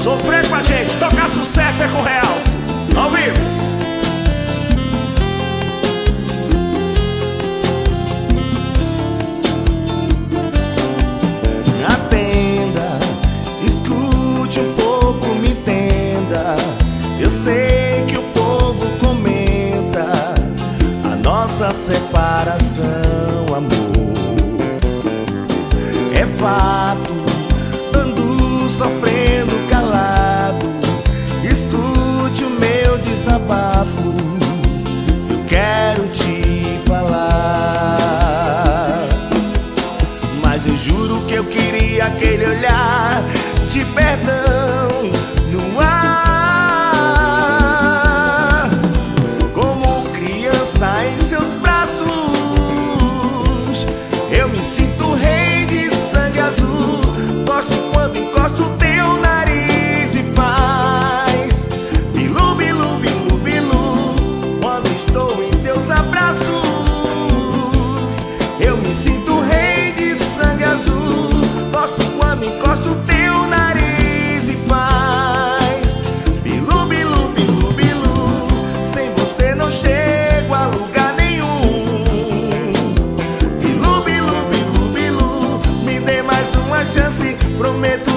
Sofrer com a gente, tocar sucesso é com Realce, ao vivo. Atenda, escute um pouco, me entenda. Eu sei que o povo comenta a nossa separação, amor. É fato, ando sofrendo calado. Escute o meu desabafo, eu quero te falar. Mas eu juro que eu queria aquele olhar de perdão no ar, como criança em seus braços. Eu me sinto rei de sangue azul. Gosto quando encosto teu nariz e faz bilu, bilu, bilu, bilu. Quando estou em teus abraços, eu me sinto rei de sangue azul. Gosto quando encosto teu nariz e faz bilu, bilu, bilu, bilu. Sem você não chego a lugar nenhum. Bilu, bilu, bilu, bilu. Me dê mais uma chance, prometo